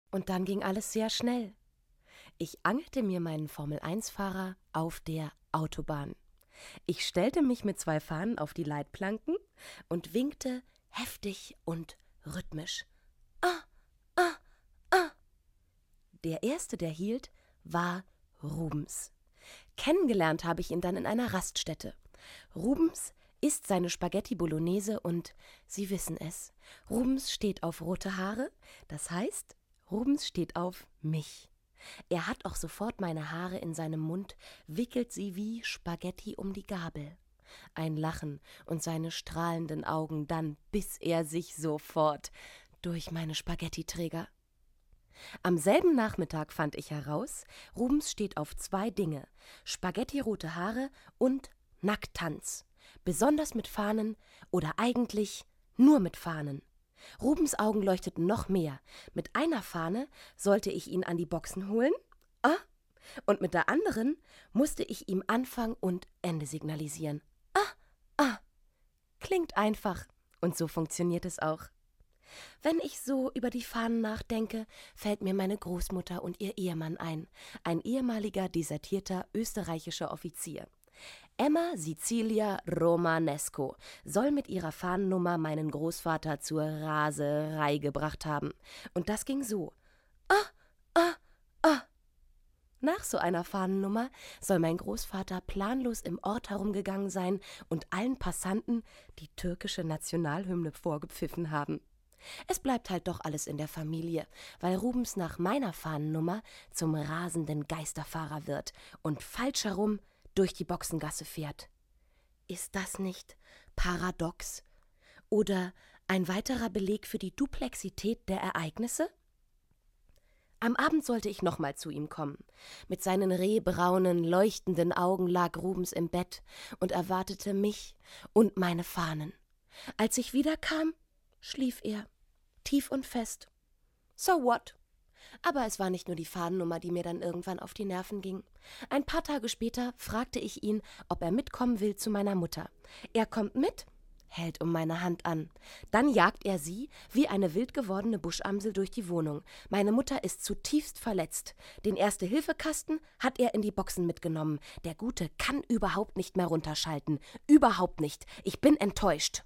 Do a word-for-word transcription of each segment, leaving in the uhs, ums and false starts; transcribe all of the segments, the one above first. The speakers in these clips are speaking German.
Und dann ging alles sehr schnell. Ich angelte mir meinen Formel eins Fahrer auf der Autobahn. Ich stellte mich mit zwei Fahnen auf die Leitplanken und winkte heftig und rhythmisch. Ah, ah, ah. Der erste, der hielt, war Rubens. Kennengelernt habe ich ihn dann in einer Raststätte. Rubens isst seine Spaghetti Bolognese und Sie wissen es, Rubens steht auf rote Haare, das heißt, Rubens steht auf mich. Er hat auch sofort meine Haare in seinem Mund, wickelt sie wie Spaghetti um die Gabel. Ein Lachen und seine strahlenden Augen, dann biss er sich sofort durch meine Spaghettiträger. Am selben Nachmittag fand ich heraus, Rubens steht auf zwei Dinge: Spaghetti-rote Haare und Nacktanz. Besonders mit Fahnen oder eigentlich nur mit Fahnen. Rubens Augen leuchteten noch mehr. Mit einer Fahne sollte ich ihn an die Boxen holen, ah, und mit der anderen musste ich ihm Anfang und Ende signalisieren. Ah, ah. Klingt einfach und so funktioniert es auch. Wenn ich so über die Fahnen nachdenke, fällt mir meine Großmutter und ihr Ehemann ein, ein ehemaliger desertierter österreichischer Offizier. Emma Sicilia Romanesco soll mit ihrer Fahnennummer meinen Großvater zur Raserei gebracht haben. Und das ging so. Ah, ah, ah. Nach so einer Fahnennummer soll mein Großvater planlos im Ort herumgegangen sein und allen Passanten die türkische Nationalhymne vorgepfiffen haben. Es bleibt halt doch alles in der Familie, weil Rubens nach meiner Fahnennummer zum rasenden Geisterfahrer wird und falsch herum durch die Boxengasse fährt. Ist das nicht paradox? Oder ein weiterer Beleg für die Duplexität der Ereignisse? Am Abend sollte ich nochmal zu ihm kommen. Mit seinen rehbraunen, leuchtenden Augen lag Rubens im Bett und erwartete mich und meine Fahnen. Als ich wiederkam, schlief er, tief und fest. So what? Aber es war nicht nur die Fahnennummer, die mir dann irgendwann auf die Nerven ging. Ein paar Tage später fragte ich ihn, ob er mitkommen will zu meiner Mutter. Er kommt mit, hält um meine Hand an. Dann jagt er sie wie eine wild gewordene Buschamsel durch die Wohnung. Meine Mutter ist zutiefst verletzt. Den Erste-Hilfe-Kasten hat er in die Boxen mitgenommen. Der Gute kann überhaupt nicht mehr runterschalten. Überhaupt nicht. Ich bin enttäuscht.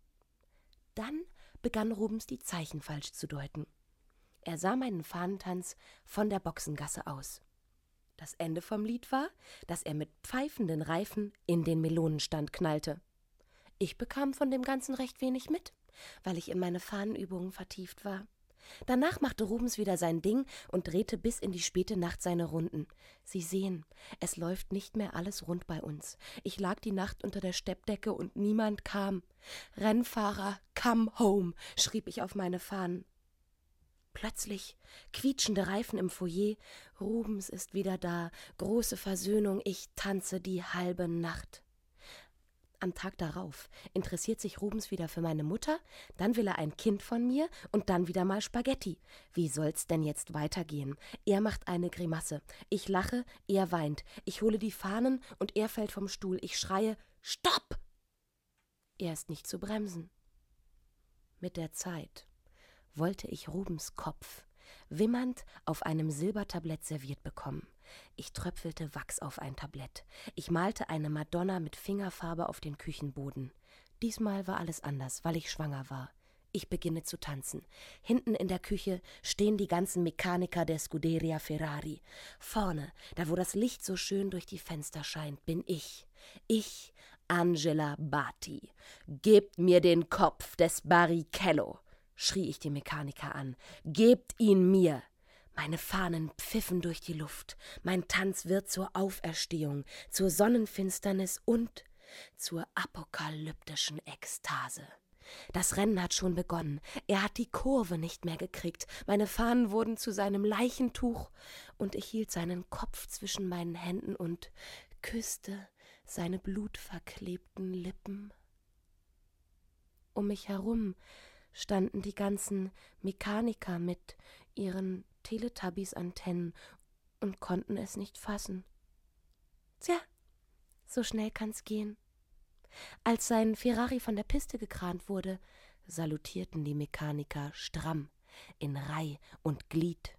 Dann begann Rubens die Zeichen falsch zu deuten. Er sah meinen Fahnentanz von der Boxengasse aus. Das Ende vom Lied war, dass er mit pfeifenden Reifen in den Melonenstand knallte. Ich bekam von dem Ganzen recht wenig mit, weil ich in meine Fahnenübungen vertieft war. Danach machte Rubens wieder sein Ding und drehte bis in die späte Nacht seine Runden. Sie sehen, es läuft nicht mehr alles rund bei uns. Ich lag die Nacht unter der Steppdecke und niemand kam. Rennfahrer, come home, schrieb ich auf meine Fahnen. Plötzlich quietschende Reifen im Foyer. Rubens ist wieder da. Große Versöhnung. Ich tanze die halbe Nacht. Am Tag darauf interessiert sich Rubens wieder für meine Mutter, dann will er ein Kind von mir und dann wieder mal Spaghetti. Wie soll's denn jetzt weitergehen? Er macht eine Grimasse. Ich lache, er weint. Ich hole die Fahnen und er fällt vom Stuhl. Ich schreie, Stopp! Er ist nicht zu bremsen. Mit der Zeit wollte ich Rubens Kopf wimmernd auf einem Silbertablett serviert bekommen. Ich tröpfelte Wachs auf ein Tablett. Ich malte eine Madonna mit Fingerfarbe auf den Küchenboden. Diesmal war alles anders, weil ich schwanger war. Ich beginne zu tanzen. Hinten in der Küche stehen die ganzen Mechaniker der Scuderia Ferrari. Vorne, da wo das Licht so schön durch die Fenster scheint, bin ich. Ich, Angela Batti. Gebt mir den Kopf des Barrichello, schrie ich die Mechaniker an. Gebt ihn mir! Meine Fahnen pfiffen durch die Luft. Mein Tanz wird zur Auferstehung, zur Sonnenfinsternis und zur apokalyptischen Ekstase. Das Rennen hat schon begonnen. Er hat die Kurve nicht mehr gekriegt. Meine Fahnen wurden zu seinem Leichentuch und ich hielt seinen Kopf zwischen meinen Händen und küsste seine blutverklebten Lippen. Um mich herum standen die ganzen Mechaniker mit ihren Teletubbies-Antennen und konnten es nicht fassen. Tja, so schnell kann's gehen. Als sein Ferrari von der Piste gekrant wurde, salutierten die Mechaniker stramm. in Reih und Glied.